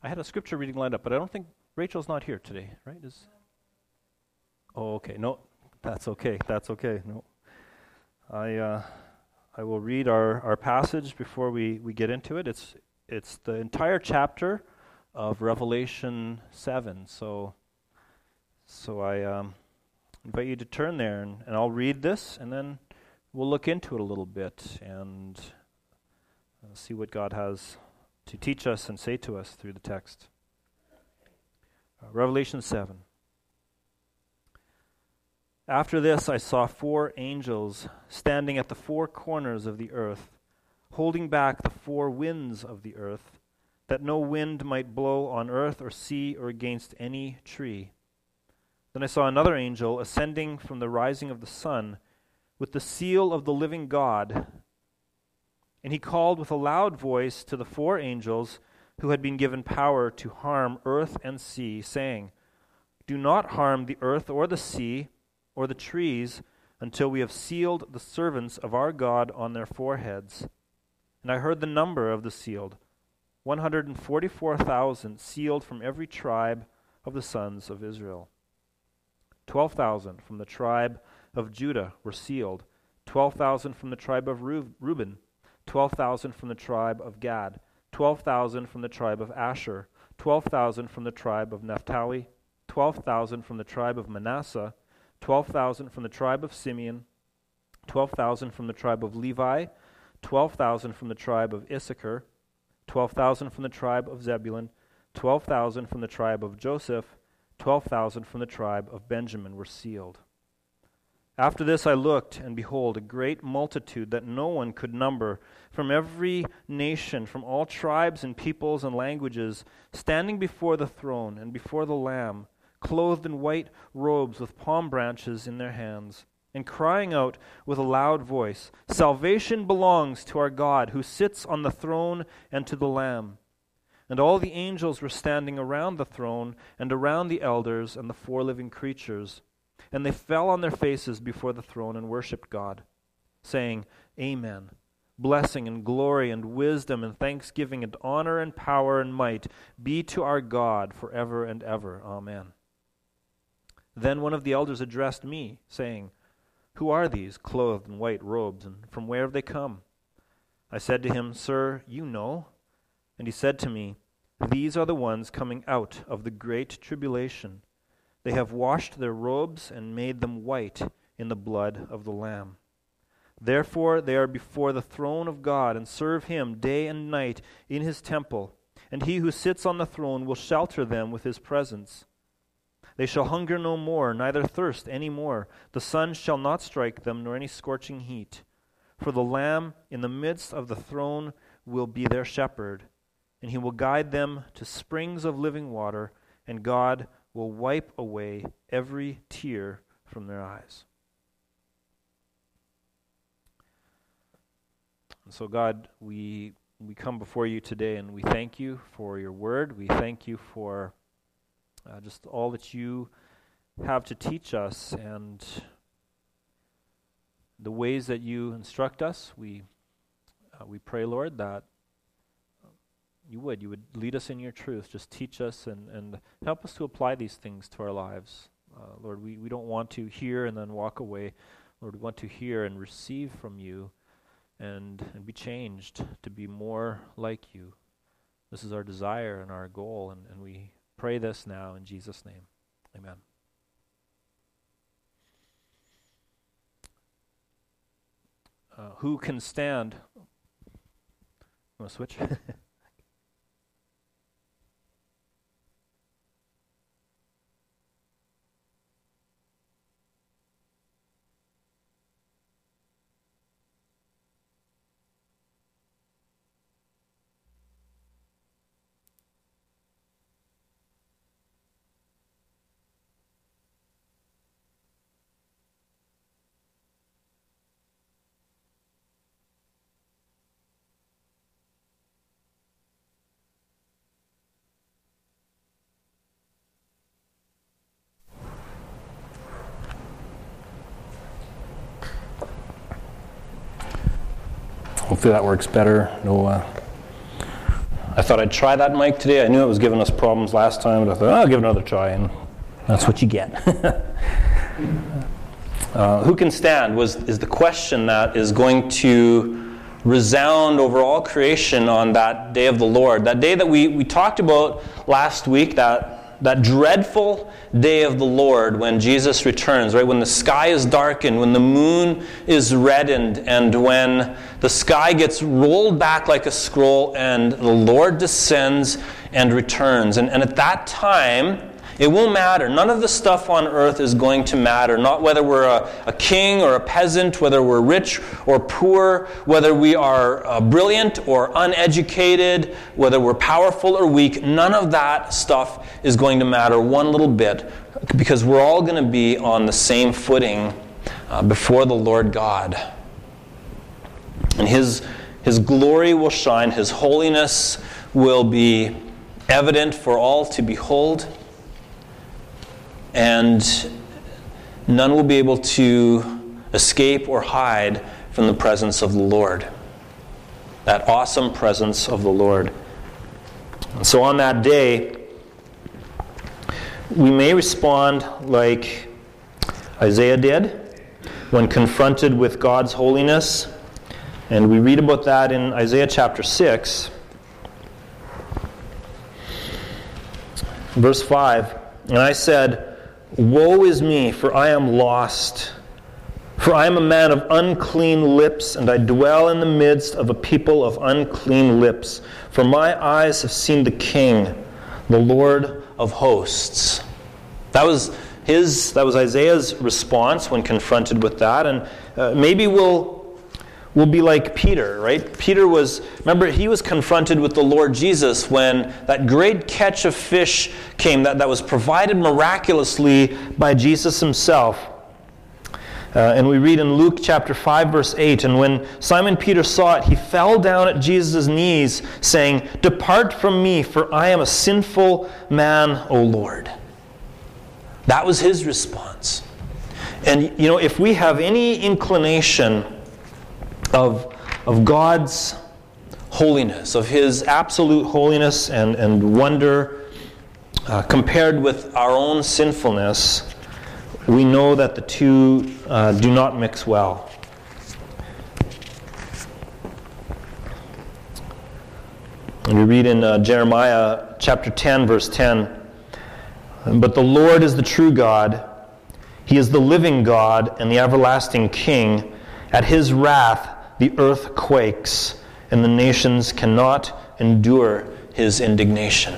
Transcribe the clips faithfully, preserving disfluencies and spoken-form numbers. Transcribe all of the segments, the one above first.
I had a scripture reading lined up, but I don't think Rachel's not here today, right? Is Oh, okay. No, that's okay. That's okay. No. I uh, I will read our, our passage before we, we get into it. It's it's the entire chapter of Revelation seven. So so I um, invite you to turn there, and, and I'll read this, and then we'll look into it a little bit and uh, see what God has to teach us and say to us through the text. Uh, Revelation seven. After this I saw four angels standing at the four corners of the earth, holding back the four winds of the earth, that no wind might blow on earth or sea or against any tree. Then I saw another angel ascending from the rising of the sun, with the seal of the living God. And he called with a loud voice to the four angels who had been given power to harm earth and sea, saying, "Do not harm the earth or the sea, or the trees, until we have sealed the servants of our God on their foreheads." And I heard the number of the sealed, one hundred forty-four thousand, sealed from every tribe of the sons of Israel. Twelve thousand from the tribe of Judah were sealed, twelve thousand from the tribe of Reuben, twelve thousand from the tribe of Gad, twelve thousand from the tribe of Asher, twelve thousand from the tribe of Naphtali, twelve thousand from the tribe of Manasseh, twelve thousand from the tribe of Simeon, twelve thousand from the tribe of Levi, twelve thousand from the tribe of Issachar, twelve thousand from the tribe of Zebulun, twelve thousand from the tribe of Joseph, twelve thousand from the tribe of Benjamin were sealed. After this I looked, and behold, a great multitude that no one could number, from every nation, from all tribes and peoples and languages, standing before the throne and before the Lamb, clothed in white robes with palm branches in their hands, and crying out with a loud voice, "Salvation belongs to our God, who sits on the throne, and to the Lamb." And all the angels were standing around the throne, and around the elders and the four living creatures. And they fell on their faces before the throne and worshipped God, saying, "Amen. Blessing and glory and wisdom and thanksgiving and honor and power and might be to our God forever and ever. Amen." Then one of the elders addressed me, saying, "Who are these, clothed in white robes, and from where have they come?" I said to him, "Sir, you know." And he said to me, "These are the ones coming out of the great tribulation. They have washed their robes and made them white in the blood of the Lamb. Therefore they are before the throne of God and serve him day and night in his temple, and he who sits on the throne will shelter them with his presence. They shall hunger no more, neither thirst any more. The sun shall not strike them, nor any scorching heat. For the Lamb in the midst of the throne will be their shepherd, and he will guide them to springs of living water, and God will wipe away every tear from their eyes." And so, God, we we come before you today, and we thank you for your word. We thank you for Uh, just all that you have to teach us and the ways that you instruct us. We uh, we pray, Lord, that you would. You would lead us in your truth. Just teach us and, and help us to apply these things to our lives. Uh, Lord, we, we don't want to hear and then walk away. Lord, we want to hear and receive from you and, and be changed to be more like you. This is our desire and our goal, and, and we pray this now in Jesus' name. Amen. Uh, who can stand? Want to switch? Hopefully that works better. No, uh, I thought I'd try that mic today. I knew it was giving us problems last time, but I thought, oh, I'll give it another try, and that's what you get. uh, who can stand was is the question that is going to resound over all creation on that day of the Lord. That day that we, we talked about last week, that that dreadful day of the Lord when Jesus returns, right? When the sky is darkened, when the moon is reddened, and when the sky gets rolled back like a scroll and the Lord descends and returns. And, and at that time, it won't matter. None of the stuff on earth is going to matter. Not whether we're a, a king or a peasant, whether we're rich or poor, whether we are uh, brilliant or uneducated, whether we're powerful or weak. None of that stuff is going to matter one little bit, because we're all going to be on the same footing uh, before the Lord God. And His, His glory will shine. His holiness will be evident for all to behold. And none will be able to escape or hide from the presence of the Lord. That awesome presence of the Lord. And so on that day, we may respond like Isaiah did when confronted with God's holiness. And we read about that in Isaiah chapter six. Verse five, and I said, "Woe is me, for I am lost. For I am a man of unclean lips, and I dwell in the midst of a people of unclean lips. For my eyes have seen the King, the Lord of hosts." That was his. That was Isaiah's response when confronted with that. And uh, maybe we'll we'll be like Peter, right? Peter was. Remember, he was confronted with the Lord Jesus when that great catch of fish came that, that was provided miraculously by Jesus himself. Uh, and we read in Luke chapter five, verse eight, and when Simon Peter saw it, he fell down at Jesus' knees, saying, "Depart from me, for I am a sinful man, O Lord." That was his response. And, you know, if we have any inclination of, of God's holiness, of His absolute holiness and, and wonder, uh, compared with our own sinfulness, we know that the two uh, do not mix well. And we read in uh, Jeremiah chapter ten, verse ten, "But the Lord is the true God. He is the living God and the everlasting King. At His wrath the earth quakes, and the nations cannot endure His indignation."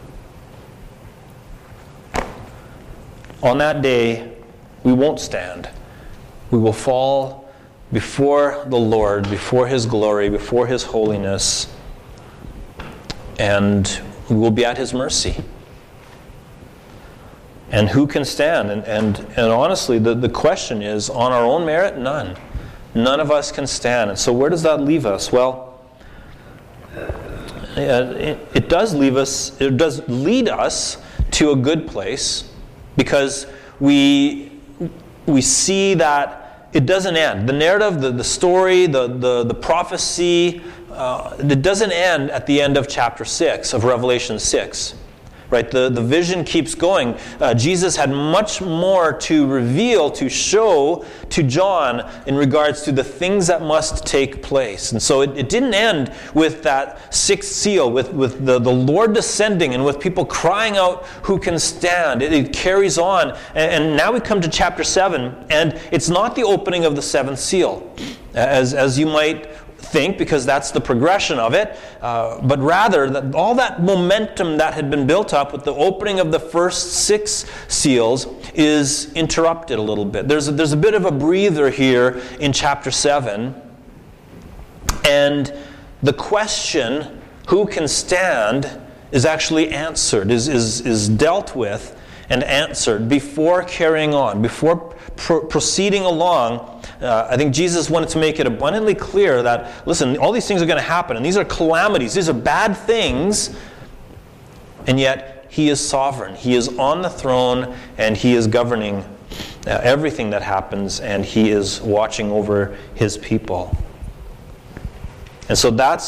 On that day, we won't stand. We will fall before the Lord, before His glory, before His holiness, and we will be at His mercy. And who can stand? And and, and honestly, the, the question is, on our own merit, none. None of us can stand. And so where does that leave us? Well, it, it does leave us, it does lead us to a good place, because we we see that it doesn't end. The narrative, the, the story, the, the, the prophecy, uh, it doesn't end at the end of chapter six of Revelation six. Right? The, the vision keeps going. Uh, Jesus had much more to reveal, to show to John in regards to the things that must take place. And so it, it didn't end with that sixth seal, with, with the, the Lord descending and with people crying out, "Who can stand?" It, it carries on. And, and now we come to chapter seven, and it's not the opening of the seventh seal, as, as you might think, because that's the progression of it, uh, but rather that all that momentum that had been built up with the opening of the first six seals is interrupted a little bit. There's a, there's a bit of a breather here in chapter seven, and the question, who can stand, is actually answered, is, is, is dealt with and answered before carrying on, before pro- proceeding along. Uh, I think Jesus wanted to make it abundantly clear that, listen, all these things are going to happen, and these are calamities, these are bad things, and yet He is sovereign. He is on the throne, and He is governing uh, everything that happens, and He is watching over His people. And so that's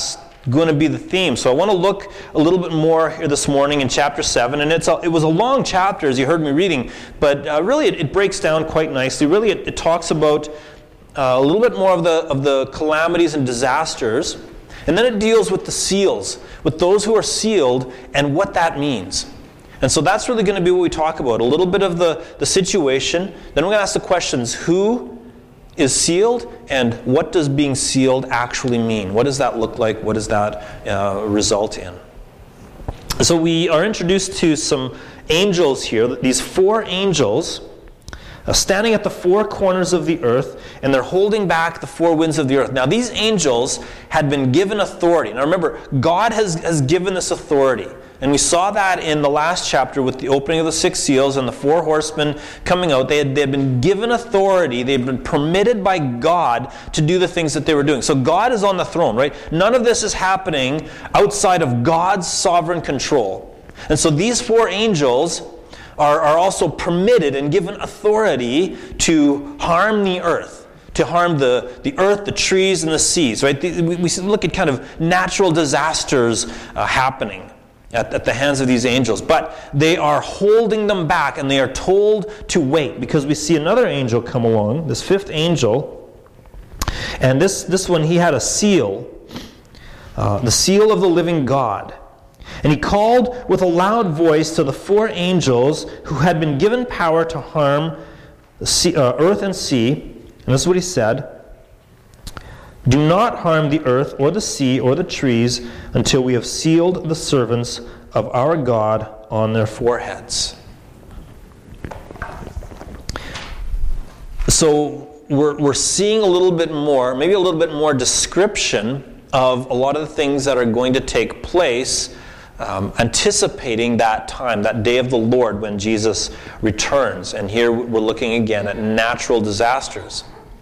going to be the theme. So I want to look a little bit more here this morning in chapter seven. And it's a, it was a long chapter, as you heard me reading, but uh, really it, it breaks down quite nicely. Really it, it talks about uh, a little bit more of the, of the calamities and disasters. And then it deals with the seals, with those who are sealed and what that means. And so that's really going to be what we talk about. A little bit of the, the situation. Then we're going to ask the questions, who is sealed, and what does being sealed actually mean? What does that look like? What does that uh, result in? So we are introduced to some angels here, these four angels uh, standing at the four corners of the earth, and they're holding back the four winds of the earth. Now these angels had been given authority. Now remember, God has, has given this authority. And we saw that in the last chapter with the opening of the six seals and the four horsemen coming out. They had, they had been given authority. They had been permitted by God to do the things that they were doing. So God is on the throne, right? None of this is happening outside of God's sovereign control. And so these four angels are, are also permitted and given authority to harm the earth. To harm the, the earth, the trees, and the seas, right? The, we, we look at kind of natural disasters uh, happening. At, at the hands of these angels. But they are holding them back, and they are told to wait, because we see another angel come along, this fifth angel, and this, this one, he had a seal, uh, the seal of the living God. And he called with a loud voice to the four angels who had been given power to harm the sea, uh, earth and sea, and this is what he said, "Do not harm the earth or the sea or the trees until we have sealed the servants of our God on their foreheads." So we're, we're seeing a little bit more, maybe a little bit more description of a lot of the things that are going to take place, um, anticipating that time, that day of the Lord when Jesus returns. And here we're looking again at natural disasters.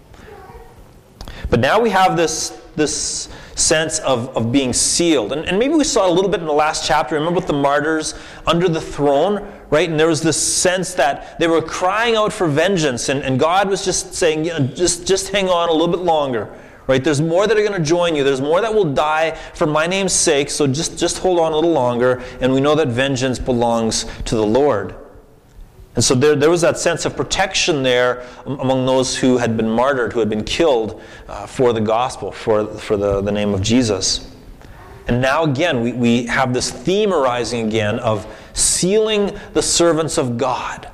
But now we have this, this sense of, of being sealed. And, and maybe we saw a little bit in the last chapter. Remember with the martyrs under the throne, right? And there was this sense that they were crying out for vengeance. And, and God was just saying, you know, just, just hang on a little bit longer. Right? There's more that are going to join you. There's more that will die for my name's sake. So just, just hold on a little longer. And we know that vengeance belongs to the Lord. And so there, there was that sense of protection there among those who had been martyred, who had been killed uh, for the gospel, for, for the, the name of Jesus. And now again, we, we have this theme arising again of sealing the servants of God.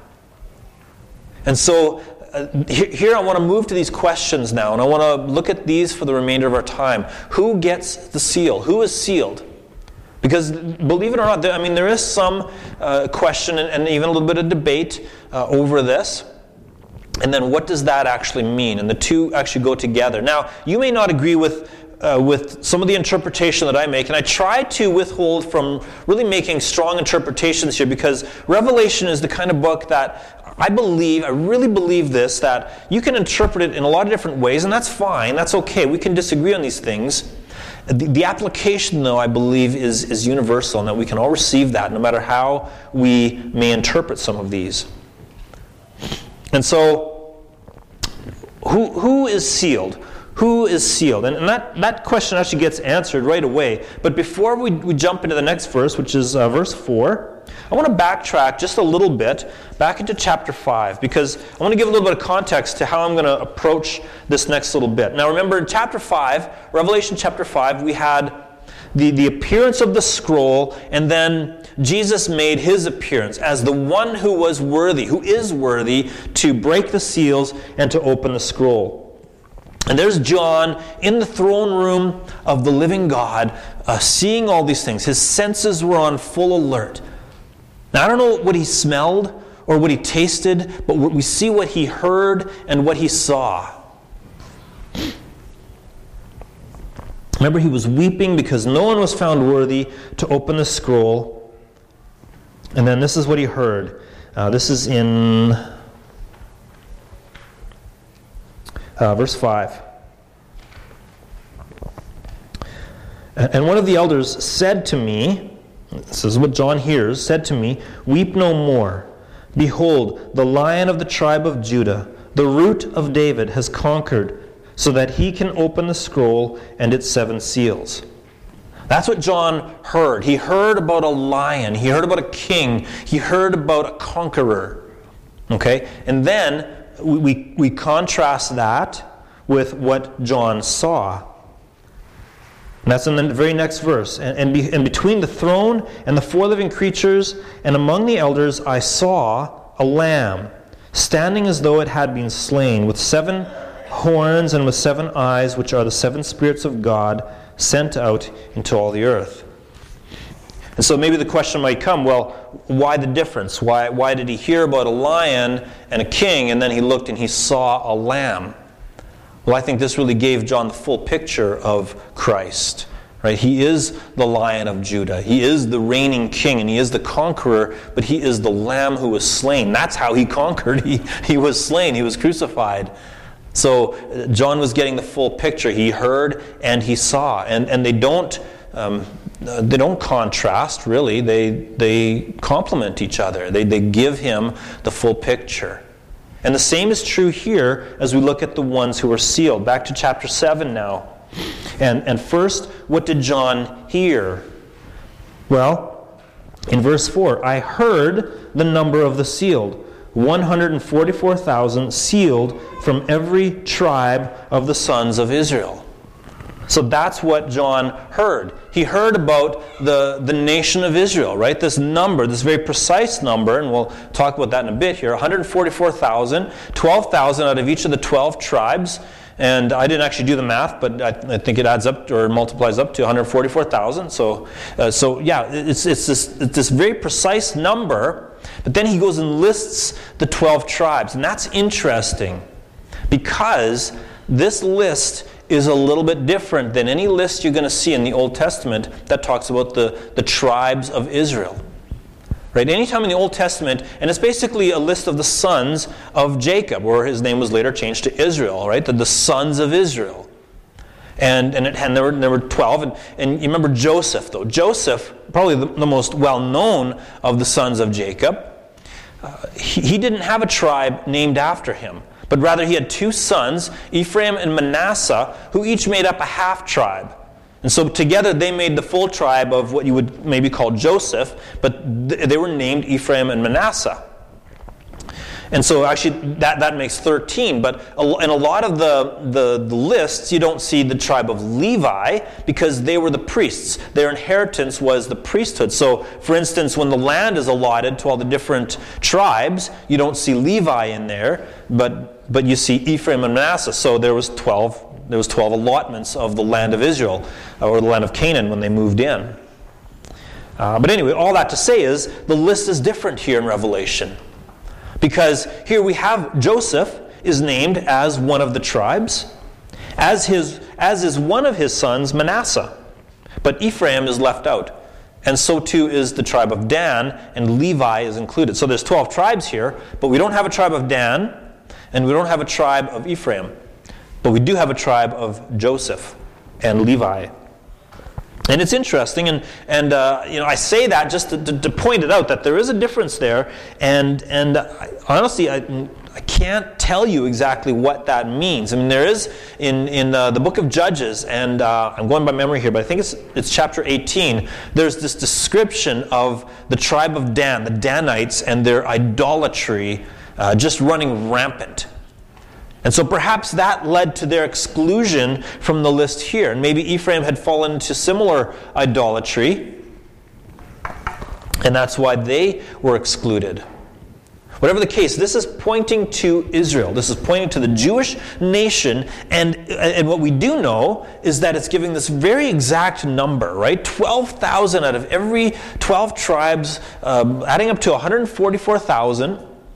And so uh, here, here I want to move to these questions now, and I want to look at these for the remainder of our time. Who gets the seal? Who is sealed? Because believe it or not, I mean, there is some uh, question and, and even a little bit of debate uh, over this. And then what does that actually mean? And the two actually go together. Now, you may not agree with uh, with some of the interpretation that I make, and I try to withhold from really making strong interpretations here, because Revelation is the kind of book that I believe, I really believe this, that you can interpret it in a lot of different ways, and that's fine, that's okay. We can disagree on these things. The, the application, though, I believe, is, is universal, and that we can all receive that, no matter how we may interpret some of these. And so, who who is sealed? Who is sealed? And, and that, that question actually gets answered right away. But before we, we jump into the next verse, which is uh, verse four, I want to backtrack just a little bit, back into chapter five, because I want to give a little bit of context to how I'm going to approach this next little bit. Now remember, in chapter five, Revelation chapter five, we had the, the appearance of the scroll, and then Jesus made his appearance as the one who was worthy, who is worthy to break the seals and to open the scroll. And there's John in the throne room of the living God, uh, seeing all these things. His senses were on full alert. Now, I don't know what he smelled or what he tasted, but we see what he heard and what he saw. Remember, he was weeping because no one was found worthy to open the scroll. And then this is what he heard. Uh, this is in uh, verse five. And one of the elders said to me, this is what John hears, said to me, "Weep no more. Behold, the Lion of the tribe of Judah, the Root of David, has conquered, so that he can open the scroll and its seven seals." That's what John heard. He heard about a lion. He heard about a king. He heard about a conqueror. Okay? And then we, we, we contrast that with what John saw. And that's in the very next verse. And, and, be, and between the throne and the four living creatures and among the elders I saw a lamb standing as though it had been slain, with seven horns and with seven eyes, which are the seven spirits of God sent out into all the earth. And so maybe the question might come, well, why the difference? Why, why did he hear about a lion and a king, and then he looked and he saw a lamb? Well, I think this really gave John the full picture of Christ. Right? He is the Lion of Judah. He is the reigning king, and he is the conqueror, but he is the Lamb who was slain. That's how he conquered. He, he was slain. He was crucified. So John was getting the full picture. He heard and he saw. And, and they don't um, they don't contrast, really. They, they complement each other. They, they give him the full picture. And the same is true here as we look at the ones who are sealed. Back to chapter seven now. And, and first, what did John hear? Well, in verse four, I heard the number of the sealed, one hundred forty-four thousand sealed from every tribe of the sons of Israel. So that's what John heard. He heard about the, the nation of Israel, right? This number, this very precise number, and we'll talk about that in a bit here, one hundred forty-four thousand, twelve thousand out of each of the twelve tribes. And I didn't actually do the math, but I, I think it adds up or multiplies up to one hundred forty-four thousand. So, uh, so yeah, it's, it's, this, it's this very precise number. But then he goes and lists the twelve tribes. And that's interesting because this list is a little bit different than any list you're going to see in the Old Testament that talks about the, the tribes of Israel. Right? Anytime in the Old Testament, and it's basically a list of the sons of Jacob, or his name was later changed to Israel, right? The, the sons of Israel. And and, it, and there, were, there were twelve. And, and you remember Joseph, though. Joseph, probably the, the most well-known of the sons of Jacob, uh, he, he didn't have a tribe named after him. But rather he had two sons, Ephraim and Manasseh, who each made up a half-tribe. And so together they made the full tribe of what you would maybe call Joseph, but th- they were named Ephraim and Manasseh. And so actually that, that makes thirteen, but in a lot of the, the, the lists you don't see the tribe of Levi because they were the priests. Their inheritance was the priesthood. So for instance, when the land is allotted to all the different tribes, you don't see Levi in there, but, but you see Ephraim and Manasseh. So there was twelve There was twelve allotments of the land of Israel, or the land of Canaan when they moved in. Uh, but anyway, all that to say is, the list is different here in Revelation. Because here we have Joseph is named as one of the tribes, as his as is one of his sons, Manasseh. But Ephraim is left out. And so too is the tribe of Dan, and Levi is included. So there's twelve tribes here, but we don't have a tribe of Dan, and we don't have a tribe of Ephraim. But we do have a tribe of Joseph and Levi. And it's interesting, and, and uh, you know, I say that just to, to, to point it out, that there is a difference there. And, and I, honestly, I, I can't tell you exactly what that means. I mean, there is in, in uh, the book of Judges, and uh, I'm going by memory here, but I think it's, it's chapter eighteen, there's this description of the tribe of Dan, the Danites, and their idolatry uh, just running rampant. And so perhaps that led to their exclusion from the list here. And maybe Ephraim had fallen into similar idolatry, and that's why they were excluded. Whatever the case, this is pointing to Israel. This is pointing to the Jewish nation. And, and what we do know is that it's giving this very exact number, right? twelve thousand out of every twelve tribes, um, adding up to one hundred forty-four thousand.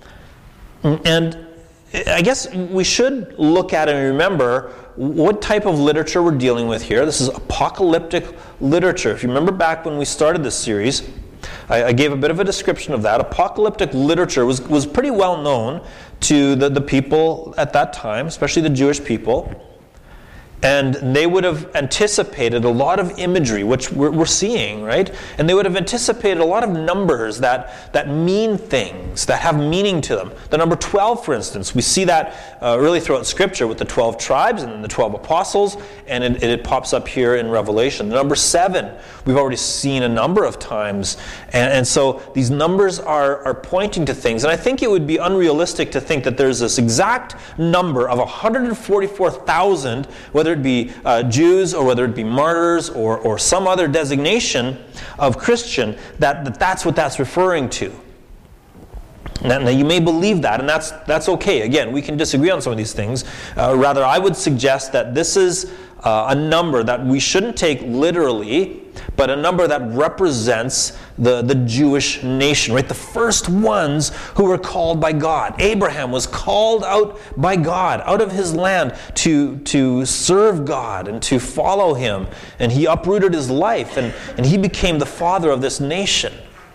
And I guess we should look at and remember what type of literature we're dealing with here. This is apocalyptic literature. If you remember back when we started this series, I, I gave a bit of a description of that. Apocalyptic literature was, was pretty well known to the, the people at that time, especially the Jewish people. And they would have anticipated a lot of imagery, which we're, we're seeing, right? And they would have anticipated a lot of numbers that, that mean things, that have meaning to them. The number twelve, for instance, we see that uh, really throughout Scripture with the twelve tribes and then the twelve apostles, and it, it pops up here in Revelation. The number seven, we've already seen a number of times. And, and so these numbers are, are pointing to things. And I think it would be unrealistic to think that there's this exact number of one hundred forty-four thousand, whether it be uh, Jews or whether it be martyrs or, or some other designation of Christian, that, that that's what that's referring to. Now, now you may believe that, and that's that's okay. Again, we can disagree on some of these things. Uh, rather, I would suggest that this is uh, a number that we shouldn't take literally, but a number that represents the, the Jewish nation, right? The first ones who were called by God. Abraham was called out by God, out of his land to, to serve God and to follow him. And he uprooted his life, and, and he became the father of this nation.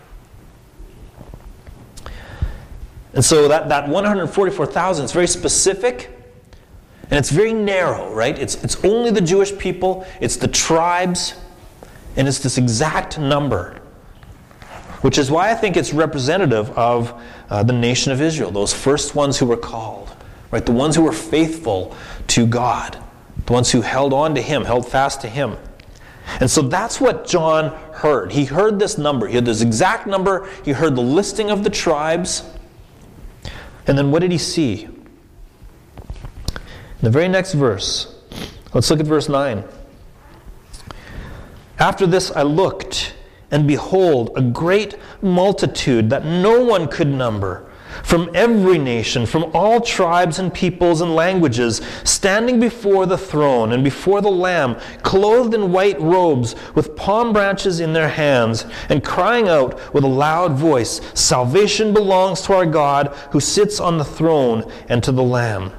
And so that, that one hundred forty-four thousand is very specific, and it's very narrow, right? It's, it's only the Jewish people, it's the tribes, and it's this exact number, which is why I think it's representative of uh, the nation of Israel, those first ones who were called, right? The ones who were faithful to God, the ones who held on to him, held fast to him. And so that's what John heard. He heard this number. He heard this exact number. He heard the listing of the tribes. And then what did he see? In the very next verse, let's look at verse nine. After this I looked, and behold, a great multitude that no one could number, from every nation, from all tribes and peoples and languages, standing before the throne and before the Lamb, clothed in white robes, with palm branches in their hands, and crying out with a loud voice, "Salvation belongs to our God, who sits on the throne, and to the Lamb."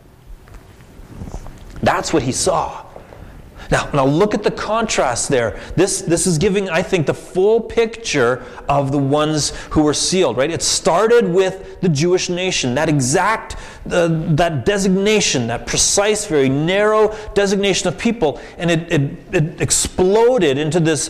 That's what he saw. Now, now look at the contrast there. This, this is giving, I think, the full picture of the ones who were sealed, right? It started with the Jewish nation, that exact, uh, that designation, that precise, very narrow designation of people, and it, it, it exploded into this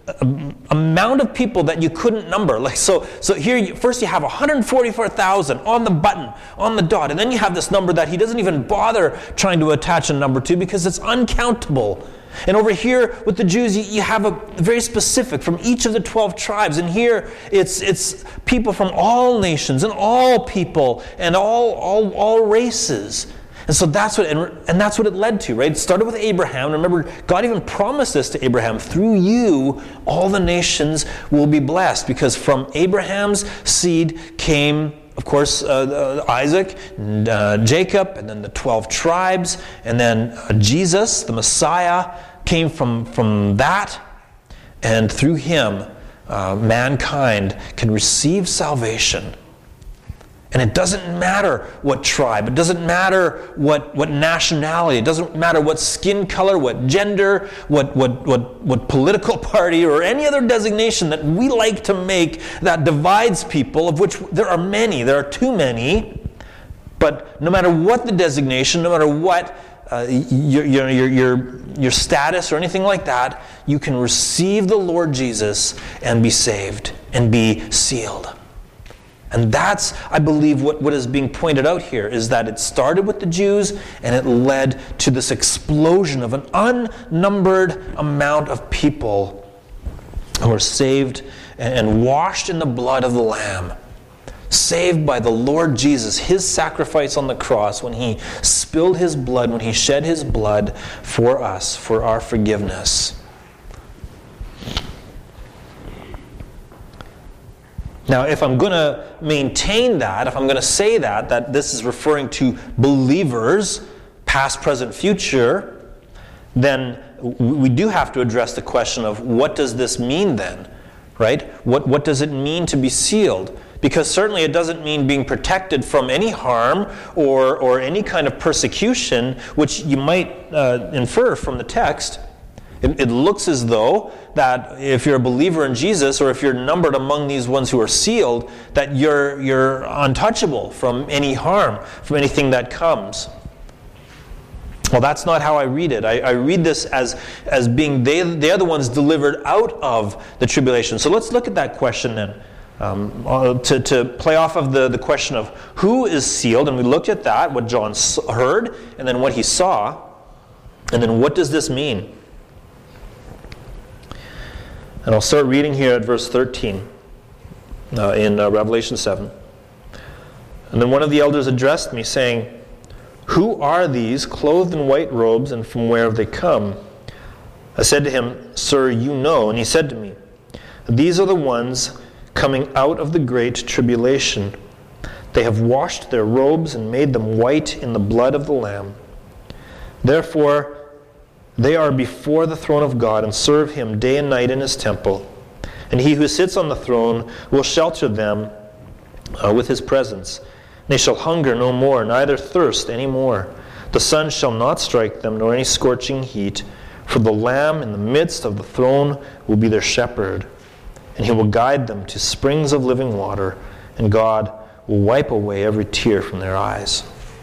amount of people that you couldn't number. Like so, so here you, first you have one hundred forty-four thousand on the button, on the dot, and then you have this number that he doesn't even bother trying to attach a number to because it's uncountable. And over here with the Jews, you, you have a very specific from each of the twelve tribes, and here it's it's people from all nations and all people and all all all races. And so that's what, and, and that's what it led to, right? It started with Abraham. Remember, God even promised this to Abraham. Through you, all the nations will be blessed. Because from Abraham's seed came, of course, uh, uh, Isaac, and uh, Jacob, and then the twelve tribes. And then uh, Jesus, the Messiah, came from, from that. And through him, uh, mankind can receive salvation. And it doesn't matter what tribe, it doesn't matter what, what nationality, it doesn't matter what skin color, what gender, what, what, what, what political party, or any other designation that we like to make that divides people, of which there are many, there are too many. But no matter what the designation, no matter what uh, your, your, your, your, your status or anything like that, you can receive the Lord Jesus and be saved and be sealed. And that's, I believe, what, what is being pointed out here, is that it started with the Jews and it led to this explosion of an unnumbered amount of people who were saved and washed in the blood of the Lamb. Saved by the Lord Jesus, his sacrifice on the cross when he spilled his blood, when he shed his blood for us, for our forgiveness. Now, if I'm going to maintain that, if I'm going to say that, that this is referring to believers, past, present, future, then we do have to address the question of what does this mean then, right? What, what does it mean to be sealed? Because certainly it doesn't mean being protected from any harm or, or any kind of persecution, which you might uh, infer from the text. It, it looks as though that if you're a believer in Jesus, or if you're numbered among these ones who are sealed, that you're you're untouchable from any harm, from anything that comes. Well, that's not how I read it. I, I read this as, as being they, they're the ones delivered out of the tribulation. So let's look at that question then. Um, uh, to, to play off of the, the question of who is sealed, and we looked at that, what John heard, and then what he saw, and then what does this mean? And I'll start reading here at verse thirteen uh, in uh, Revelation seven. And then one of the elders addressed me, saying, "Who are these, clothed in white robes, and from where have they come?" I said to him, "Sir, you know." And he said to me, "These are the ones coming out of the great tribulation. They have washed their robes and made them white in the blood of the Lamb. Therefore, they are before the throne of God and serve him day and night in his temple. And he who sits on the throne will shelter them uh, with his presence. They shall hunger no more, neither thirst any more. The sun shall not strike them, nor any scorching heat. For the Lamb in the midst of the throne will be their shepherd. And he will guide them to springs of living water, and God will wipe away every tear from their eyes."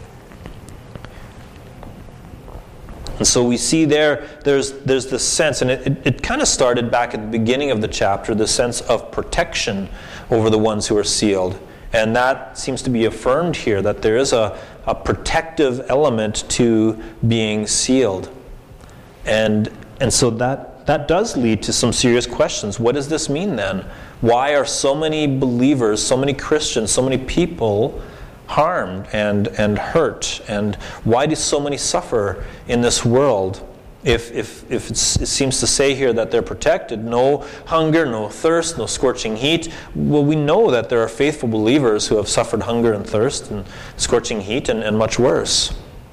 And so we see there, there's there's this sense, and it, it, it kind of started back at the beginning of the chapter, the sense of protection over the ones who are sealed. And that seems to be affirmed here, that there is a, a protective element to being sealed. And and so that That does lead to some serious questions. What does this mean then? Why are so many believers, so many Christians, so many people harmed and, and hurt? And why do so many suffer in this world? If, if, if it's, it seems to say here that they're protected, no hunger, no thirst, no scorching heat, well, we know that there are faithful believers who have suffered hunger and thirst and scorching heat and, and much worse.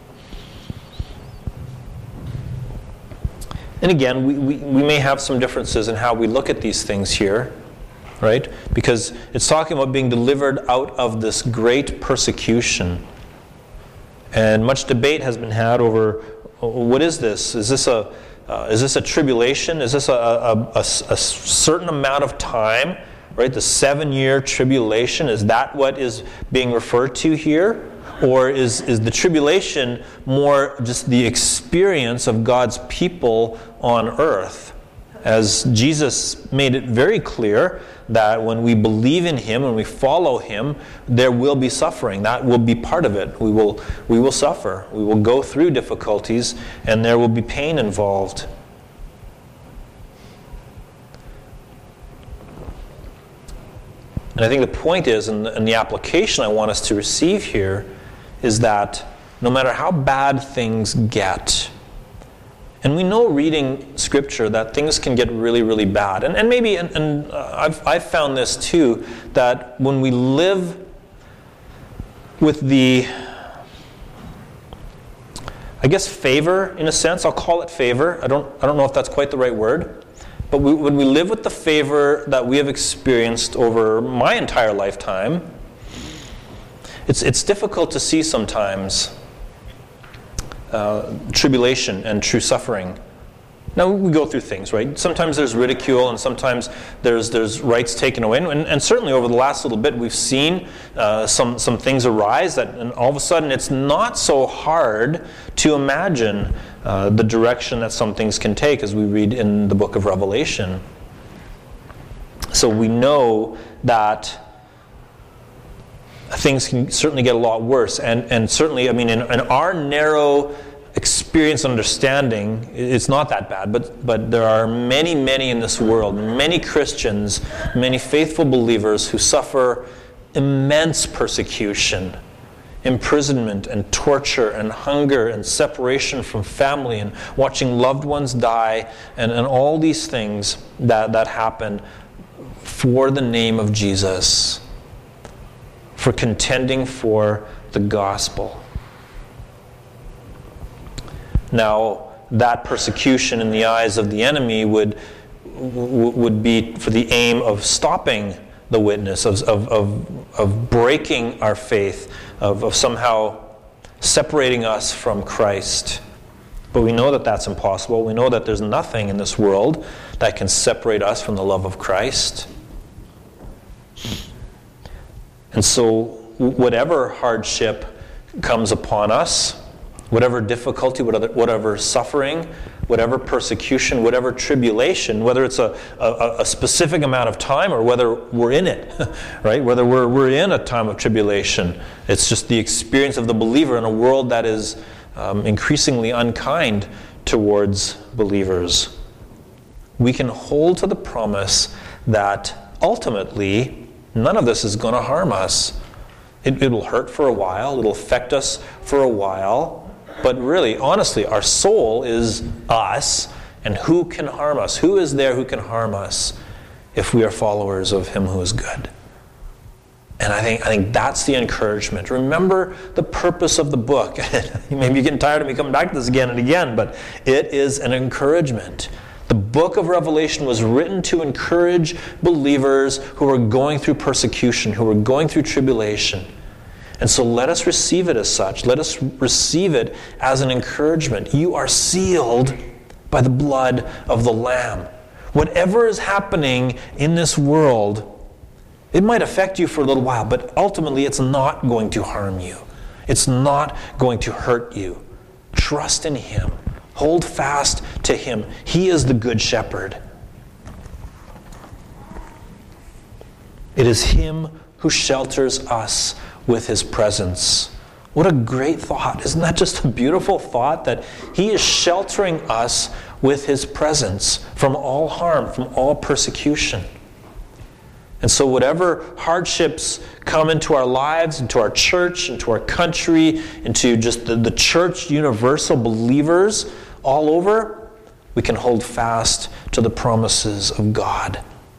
And again, we, we, we may have some differences in how we look at these things here, right? Because it's talking about being delivered out of this great persecution. And much debate has been had over, what is this? Is this a uh, is this a tribulation? Is this a, a, a, a certain amount of time, right? The seven-year tribulation, is that what is being referred to here? Or is, is the tribulation more just the experience of God's people on earth? As Jesus made it very clear that when we believe in him and we follow him, there will be suffering. That will be part of it. We will, we will suffer. We will go through difficulties, and there will be pain involved. And I think the point is, and the, and the application I want us to receive here, is that no matter how bad things get, and we know reading Scripture that things can get really, really bad. And, and maybe, and, and uh, I've, I've found this too, that when we live with the, I guess favor, in a sense, I'll call it favor. I don't, I don't know if that's quite the right word. But we, when we live with the favor that we have experienced over my entire lifetime, It's it's difficult to see sometimes uh, tribulation and true suffering. Now, we go through things, right? Sometimes there's ridicule, and sometimes there's there's rights taken away. And, and certainly over the last little bit, we've seen uh, some, some things arise, that, and all of a sudden it's not so hard to imagine uh, the direction that some things can take, as we read in the book of Revelation. So we know that things can certainly get a lot worse. And, and certainly, I mean, in, in our narrow experience and understanding, it's not that bad. But, but there are many, many in this world, many Christians, many faithful believers who suffer immense persecution, imprisonment and torture and hunger and separation from family and watching loved ones die and, and all these things that, that happen for the name of Jesus, for contending for the gospel. Now, that persecution in the eyes of the enemy would would be for the aim of stopping the witness, of of of, of breaking our faith, of, of somehow separating us from Christ. But we know that that's impossible. We know that there's nothing in this world that can separate us from the love of Christ. And so whatever hardship comes upon us, whatever difficulty, whatever, whatever suffering, whatever persecution, whatever tribulation, whether it's a, a, a specific amount of time or whether we're in it, right? Whether we're, we're in a time of tribulation. It's just the experience of the believer in a world that is um, increasingly unkind towards believers. We can hold to the promise that ultimately none of this is going to harm us. It, it will hurt for a while, it'll affect us for a while, but really, honestly, our soul is us, and who can harm us? Who is there who can harm us if we are followers of Him who is good? And I think I think that's the encouragement. Remember the purpose of the book. Maybe you're getting tired of me coming back to this again and again, but it is an encouragement. The book of Revelation was written to encourage believers who are going through persecution, who are going through tribulation. And so let us receive it as such. Let us receive it as an encouragement. You are sealed by the blood of the Lamb. Whatever is happening in this world, it might affect you for a little while, but ultimately it's not going to harm you. It's not going to hurt you. Trust in Him. Hold fast to Him. He is the good shepherd. It is Him who shelters us with His presence. What a great thought. Isn't that just a beautiful thought, that He is sheltering us with His presence from all harm, from all persecution? And so whatever hardships come into our lives, into our church, into our country, into just the, the church, universal believers all over, we can hold fast to the promises of God.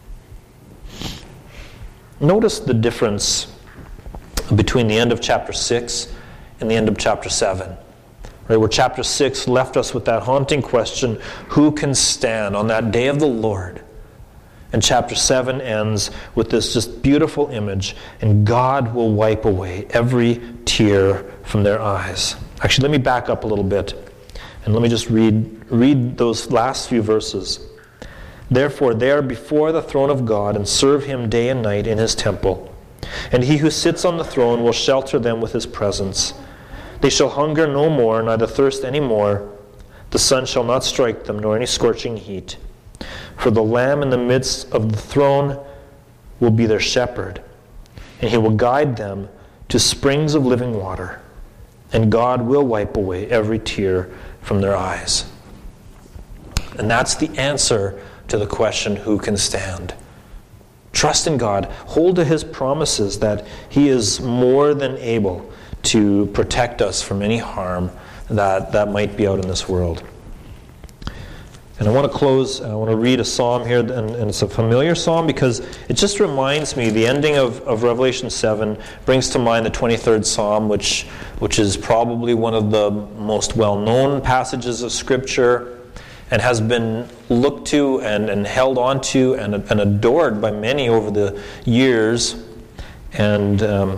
Notice the difference between the end of chapter six and the end of chapter seven. Right, where chapter six left us with that haunting question, who can stand on that day of the Lord? And chapter seven ends with this just beautiful image, and God will wipe away every tear from their eyes. Actually, let me back up a little bit, and let me just read, read those last few verses. Therefore, they are before the throne of God, and serve Him day and night in His temple. And He who sits on the throne will shelter them with His presence. They shall hunger no more, neither thirst any more. The sun shall not strike them, nor any scorching heat. For the Lamb in the midst of the throne will be their shepherd, and He will guide them to springs of living water, and God will wipe away every tear from their eyes. And that's the answer to the question, who can stand? Trust in God. Hold to His promises that He is more than able to protect us from any harm that, that might be out in this world. And I want to close, I want to read a psalm here, and, and it's a familiar psalm because it just reminds me, the ending of, of Revelation seven brings to mind the twenty-third Psalm, which, which is probably one of the most well-known passages of Scripture, and has been looked to and, and held onto and, and adored by many over the years. And um,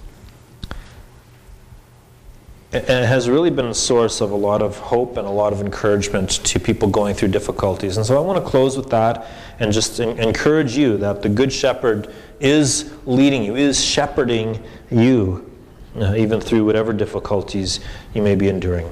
it has really been a source of a lot of hope and a lot of encouragement to people going through difficulties. And so I want to close with that and just encourage you that the Good Shepherd is leading you, is shepherding you, uh, even through whatever difficulties you may be enduring.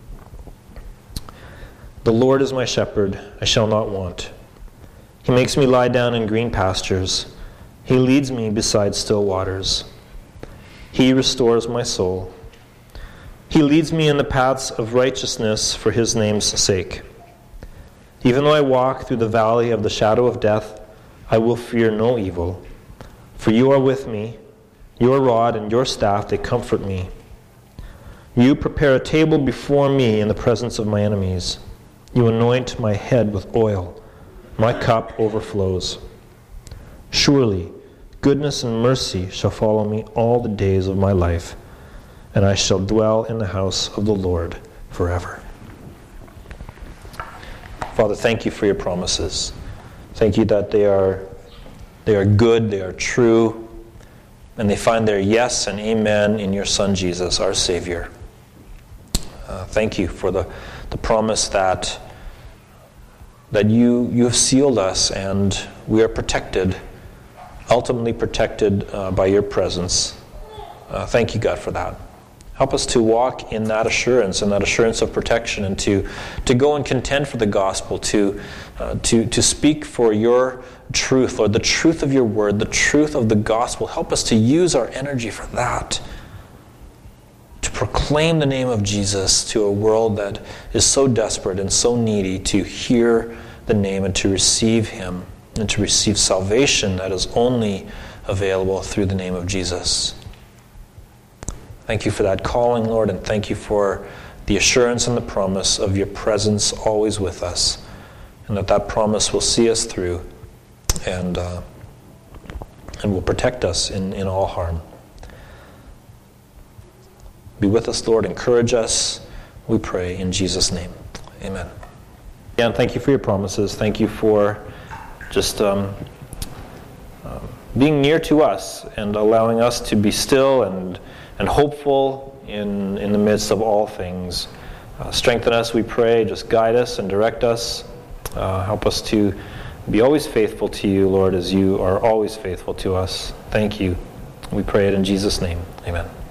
The Lord is my shepherd, I shall not want. He makes me lie down in green pastures. He leads me beside still waters. He restores my soul. He leads me in the paths of righteousness for His name's sake. Even though I walk through the valley of the shadow of death, I will fear no evil. For You are with me. Your rod and Your staff, they comfort me. You prepare a table before me in the presence of my enemies. You anoint my head with oil. My cup overflows. Surely goodness and mercy shall follow me all the days of my life, and I shall dwell in the house of the Lord forever. Father, thank You for Your promises. Thank You that they are, they are good, they are true, and they find their yes and amen in Your Son Jesus, our Savior. Uh, thank You for the, the promise that, that you, you have sealed us and we are protected, ultimately protected uh, by Your presence. Uh, thank You, God, for that. Help us to walk in that assurance and that assurance of protection, and to, to go and contend for the gospel, to, uh, to, to speak for your truth, Lord, the truth of your word, the truth of the gospel. Help us to use our energy for that, to proclaim the name of Jesus to a world that is so desperate and so needy to hear the name and to receive him and to receive salvation that is only available through the name of Jesus. Thank you for that calling, Lord, and thank you for the assurance and the promise of your presence always with us, and that that promise will see us through and uh, and will protect us in, in all harm. Be with us, Lord. Encourage us, we pray, in Jesus' name. Amen. Again, thank you for your promises. Thank you for just um, um, being near to us and allowing us to be still and and hopeful in, in the midst of all things. Uh, strengthen us, we pray. Just guide us and direct us. Uh, help us to be always faithful to you, Lord, as you are always faithful to us. Thank you. We pray it in Jesus' name. Amen.